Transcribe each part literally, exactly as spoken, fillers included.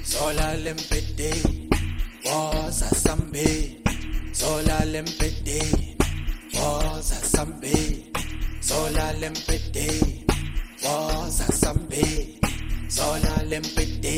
Sola lempete, woza sambe. Sola lempete, woza sambe. Sola lempete, woza sambe. Sola lempete.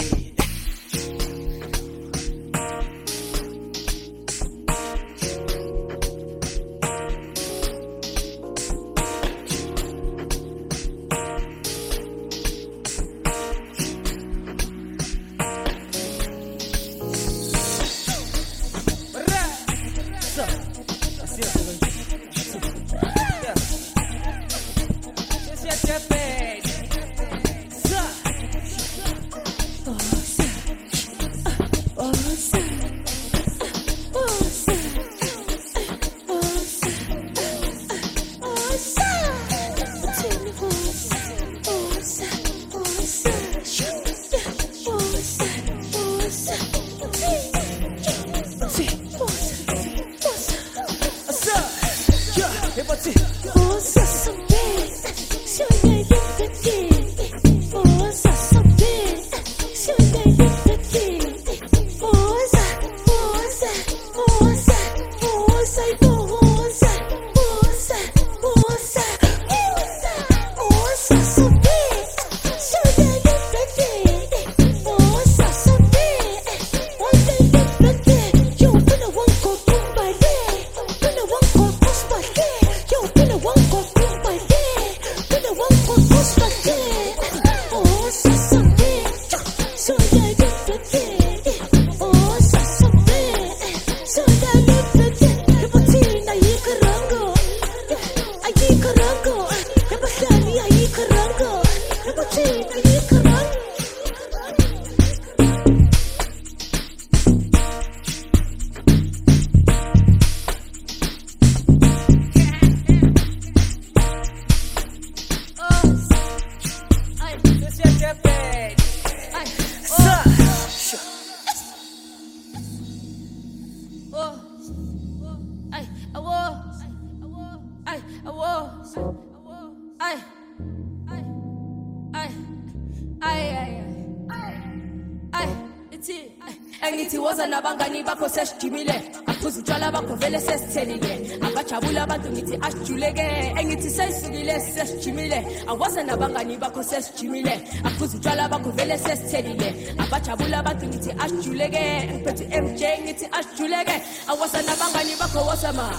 Angithi woza nabangani bakho sesijimile aphuza utshwala bakho vele sesithelile abajabula abantu ngithi asijuleke engithi sesisukile sesijimile awoza nabangani bakho sesijimile aphuza utshwala bakho vele sesithelile abajabula abantu ngithi asijuleke ngiphethe M J ngithi asijuleke awoza nabangani bakho woza ma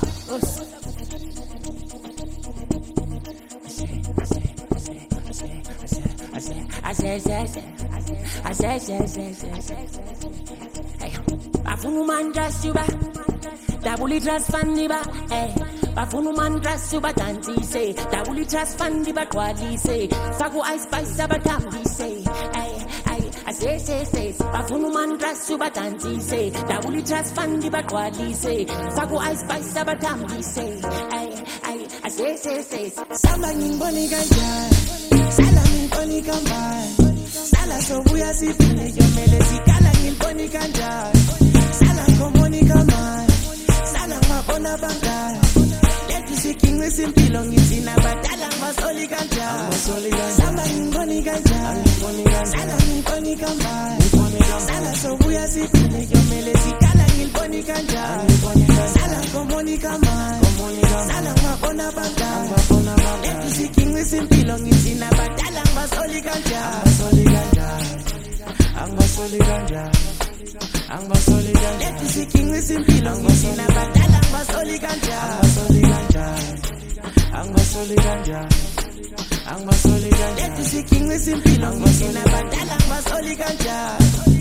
I say, I say, I say, I say, I say, I say, I say, hey, bafuna man dress you ba, double dress funny ba, hey, bafuna man dress you ba, dancy say, double dress funny ba, quali say, fago ice spice ba, damn say, hey, hey, I say, say, say, bafuna man dress you ba, dancy say, double dress funny ba, quali say, fago ice spice ba, damn say, hey, hey, I say, say, say, samba ngimboni kanjani. Sala ngilboni kambani Sala sobuya sifine Yomele sikala ngilboni kanjani Sala ngomoni kamani Sala ngabona bangani Lethu sikingwe simpilo Ngizina badala ngasoli kanjani Samba ngilboni kanjani Sala ngilboni kambani Sala sobuya sifine Yomele sikala ngilboni kanjani Sala ngomoni kamani Sala ngabona bangani Lethu sikingwe simpilo Ngizina badala ngasoli kanjani Ngasoli kanjani Angasoli kanjani Angasoli kanjani Lethu sikingwe simpilo Ngizina badala ngasoli kanjani Angasoli kanjani Angasoli kanjani Angasoli kanjani Lethu sikingwe simpilo Ngizina badala ngasoli kanjani